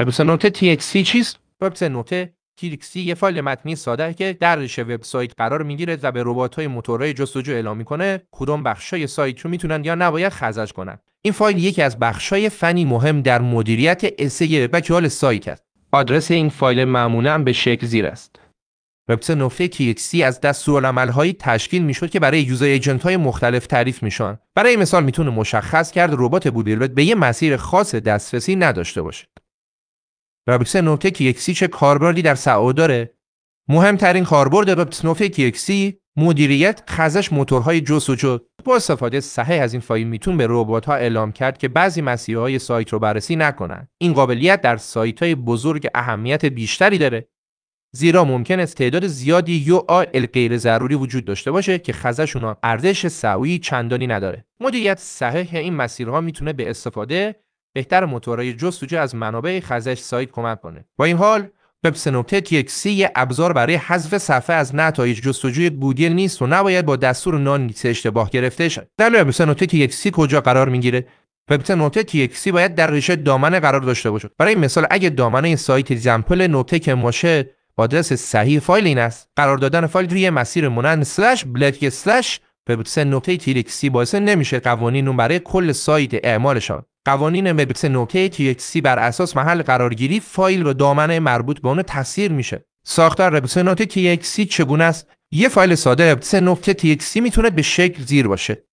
web.txt چیست؟ web.txt یه فایل متنی ساده که در ریشه وبسایت قرار میگیره و به ربات‌های موتورهای جستجو اعلام میکنه کدوم بخشای سایت رو میتونن یا نباید خزش کنن. این فایل یکی از بخشای فنی مهم در مدیریت SEO و کیال سایت است. آدرس این فایل معمولاً به شکل زیر است. web.txt از دستورالعمل‌هایی تشکیل میشد که برای یوزر ایجنت‌های مختلف تعریف میشن. برای مثال میتونه مشخص کرد ربات بودلبت به یه مسیر خاص دسترسی نداشته باشه. web.txt چه کاربردی در سئو داره؟ مهمترین کاربرد web.txt مدیریت خزش موتورهای جستجو. با استفاده صحیح از این فایل میتون به ربات‌ها اعلام کرد که بعضی مسیرهای سایت رو بررسی نکنن. این قابلیت در سایت‌های بزرگ اهمیت بیشتری داره، زیرا ممکن است تعداد زیادی URL غیر ضروری وجود داشته باشه که خزشون ارزش سئویی چندانی نداره. مدیریت صحیح این مسیرها میتونه به استفاده بهتر موتورهای جستجو از منابع خزش سایت کمک کنه. با این حال web.txt یه ابزار برای حذف صفحه از نتایج جستجوی گوگل نیست و نباید با دستور نانلیکس اشتباه گرفته شد. در web.txt کجا قرار میگیره؟ web.txt باید در ریشه دامنه قرار داشته باشه. برای مثال اگه دامنه سایت اگزمپل نوتک باشه، آدرس صحیح فایل این است. قرار دادن فایل روی مسیر مانند /blk/web.txt باعث نمیشه قوانین اون برای کل سایت اعمال شود. قوانین web.txt بر اساس محل قرارگیری فایل و دامنه مربوط به اون تفسیر میشه. ساختار web.txt چگونه است؟ یه فایل ساده web.txt میتونه به شکل زیر باشه.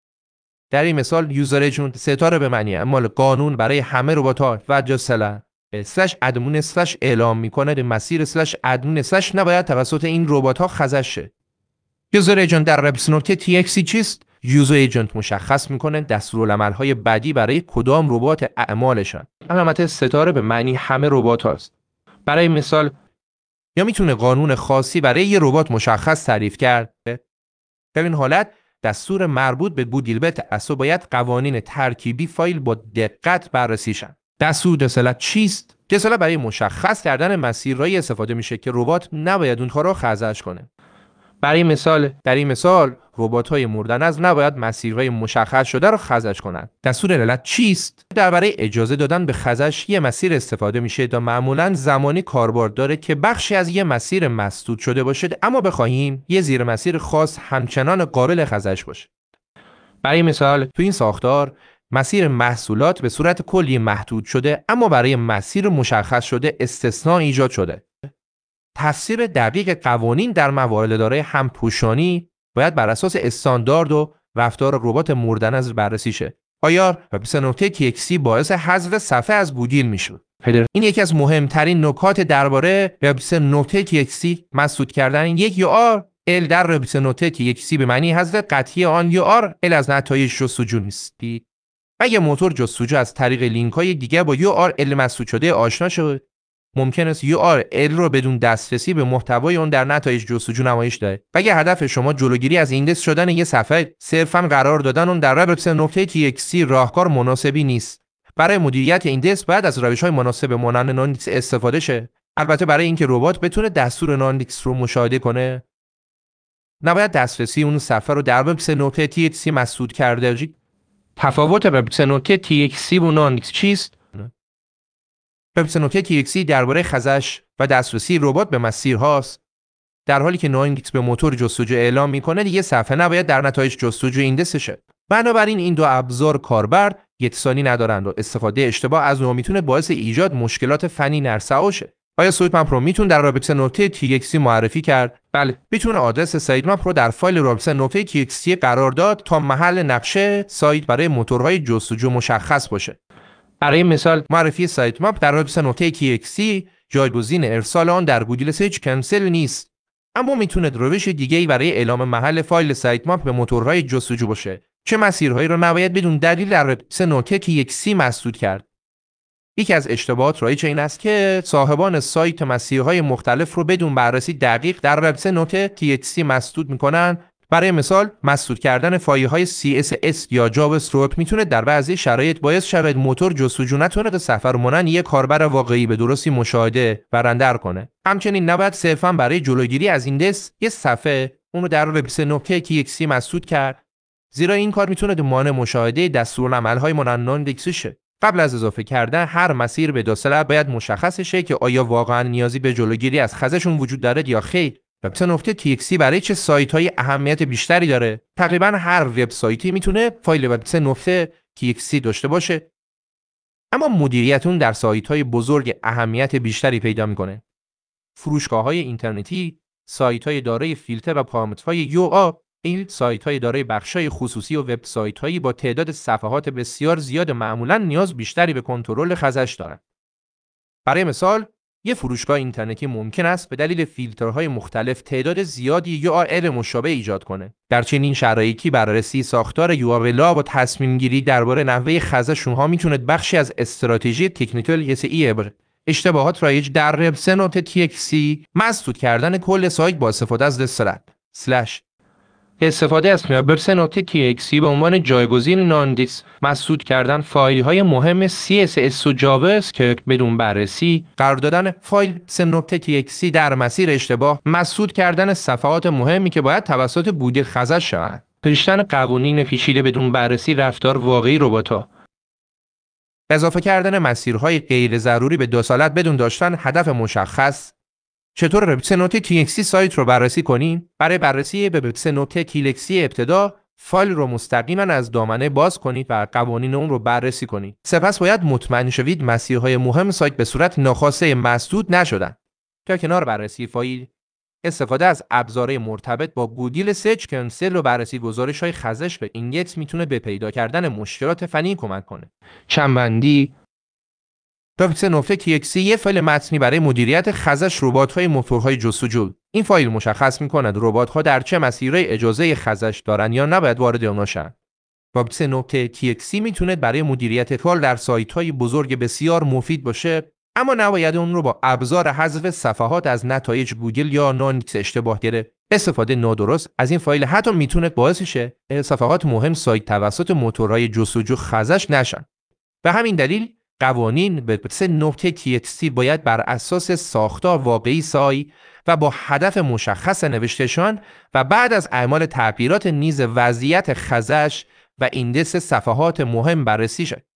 در این مثال یوزر ایجنت ستاره به معنی اعمال قانون برای همه ربات‌ها و جسلا /admin/ اعلام میکنه به مسیر /admin/ نباید توسط این ربات‌ها خزش شه. یوزر ایجنت در web.txt چیست؟ یوزر ایجنت مشخص میکنه دستورالعمل‌های بعدی برای کدام ربات اعمالشن. علامت ستاره به معنی همه ربات هاست. برای مثال یا میتونه قانون خاصی برای یه ربات مشخص تعریف کرد. در این حالت دستور مربوط به بودلبت اسو باید قوانین ترکیبی فایل با دقت بررسی شن. دستور دسالت چیست؟ دسالت برای مشخص کردن مسیرهایی استفاده میشه که ربات نباید اونها رو خزش کنه. برای مثال در این مثال ربات‌های مردنز نباید مسیرهای مشخص شده رو خزش کنند. دستور دلالت چیست؟ درباره اجازه دادن به خزش یه مسیر استفاده میشه تا معمولاً زمانی کاربرد داره که بخشی از یه مسیر مسدود شده باشه اما بخواهیم یه زیر مسیر خاص همچنان قابل خزش باشه. برای مثال تو این ساختار مسیر محصولات به صورت کلی محدود شده اما برای مسیر مشخص شده استثناء ایجاد شده. تفسیر دقیق قوانین در موارد دارای همپوشانی باید بر اساس استاندارد و رفتار ربات مردنز بررسی شه. آیا web.txt باعث حذف صفحه از گوگل میشد؟ این یکی از مهمترین نکات درباره web.txt مسدود کردن یک URL در web.txt به معنی حذف قطعی آن URL از نتایج جستجو نیست. اگه موتور جستجو از طریق لینک‌های دیگه با URL مسدود شده آشنا شد، ممکن است URL رو بدون دسترسی به محتوای اون در نتایج جستجو نمایش دهد. اگه هدف شما جلوگیری از ایندکس شدن یک صفحه، صرفاً قرار دادن اون در web.txt راهکار مناسبی نیست. برای مدیریت ایندکس باید از روش‌های مناسب مانند نانلیکس استفاده شه. البته برای اینکه ربات بتونه دستور نانلیکس رو مشاهده کنه، نباید دسترسی اون صفحه رو در web.txt مسدود کرده باشید. تفاوت web.txt و نانلیکس چیست؟ web.txt درباره خزش و دسترسی ربات به مسیرهاست، در حالی که نانلیکس به موتور جستجو اعلام میکنه دیگه صفحه نباید در نتایج جستجو ایندکس شه. بنابراین این دو ابزار کاربرد یکسانی ندارند و استفاده اشتباه از اونها میتونه باعث ایجاد مشکلات فنی در سئو شه. آیا سایتمپ رو میتونه در web.txt معرفی کرد؟ بله، میتونه آدرس سایتمپ رو در فایل web.txt قرار داد تا محل نقشه سایت برای موتورهای جستجو مشخص باشه. برای مثال معرفی سایتمپ در web.txt جایگزین ارسال آن در گوگل سرچ کنسل نیست، اما میتونه روش دیگه‌ای برای اعلام محل فایل سایتمپ به موتورهای جستجو باشه. چه مسیرهایی رو نباید بدون دلیل در web.txt مسدود کرد؟ یکی از اشتباهات رایج این است که صاحبان سایت مسیرهای مختلف رو بدون بررسی دقیق در web.txt مسدود میکنن. برای مثال مسدود کردن فایل‌های CSS یا JavaScript میتونه در بعضی شرایط باعث شود موتور جستجو نتونه صفحه رو مانند یک کاربر واقعی به درستی مشاهده و رندر کنه. همچنین نباید صرفاً برای جلوگیری از ایندکس یک صفحه اون رو در web.txt مسدود کرد، زیرا این کار میتونه مانع مشاهده دستورالعمل‌های مانند نانلیکس شه. قبل از اضافه کردن هر مسیر به داخل باید مشخص شه که آیا واقعا نیازی به جلوگیری از خزشون وجود داره یا خیر. web3.txt برای چه سایت‌های اهمیت بیشتری داره؟ تقریبا هر وبسایتی میتونه فایل web3.txt داشته باشه، اما مدیریت اون در سایت‌های بزرگ اهمیت بیشتری پیدا میکنه. فروشگاه‌های اینترنتی، سایت‌های دارای فیلتر و پارامترهای URL، سایت‌های دارای بخش‌های خصوصی و وبسایت‌هایی با تعداد صفحات بسیار زیاد معمولاً نیاز بیشتری به کنترل خزش دارند. برای مثال، یک فروشگاه اینترنتی ممکن است به دلیل فیلترهای مختلف تعداد زیادی URL مشابه ایجاد کنه. در چنین شرایطی بررسی ساختار URL و تصمیم گیری درباره نحوه خزش اونها میتونه بخشی از استراتژی تکنیکال SEO اشتباهات رایج در web3.txt مسدود کردن کل سایت با استفاده از دسترد استفاده از web3.txt به عنوان جایگزین ناندیس مسدود کردن فایل های مهم CSS و JavaScript بدون بررسی، قرار دادن فایل web3.txt در مسیر اشتباه، مسدود کردن صفحات مهمی که باید توسط بودی خزش شوند، پیشتن قوانین پیچیده بدون بررسی رفتار واقعی ربات‌ها، اضافه کردن مسیرهای غیر ضروری به داخلت بدون داشتن هدف مشخص. چطور web3.txt سایت رو بررسی کنیم؟ برای بررسی به web3.txt ابتدا فایل رو مستقیما از دامنه باز کنید و قوانین اون رو بررسی کنید. سپس باید مطمئن شوید مسیرهای مهم سایت به صورت ناخواسته مسدود نشدن. در کنار بررسی فایل، استفاده از ابزارهای مرتبط با گوگل سرچ کنسل و بررسی گزارش‌های خزش به ایندکس میتونه به پیدا کردن مشکلات فنی کمک کنه. چندبندی web3.txt یه فایل متنی برای مدیریت خزش ربات‌های موتورهای جستجو. این فایل مشخص می‌کند ربات‌ها در چه مسیرهای اجازه خزش دارن یا نباید وارد اونها شن. web3.txt میتونه برای مدیریت فایل در سایت‌های بزرگ بسیار مفید باشه، اما نباید اون رو با ابزار حذف صفحات از نتایج گوگل یا ناندیکس اشتباه گرفت. استفاده نادرست از این فایل حتی میتونه باعث شه صفحات مهم سایت توسط موتورهای جستجو خزش نشن. به همین دلیل قوانین web3.txt باید بر اساس ساختار واقعی سایت و با هدف مشخص نوشتهشان و بعد از اعمال تعبیرات نیز وضعیت خزش و ایندکس صفحات مهم بررسی شد.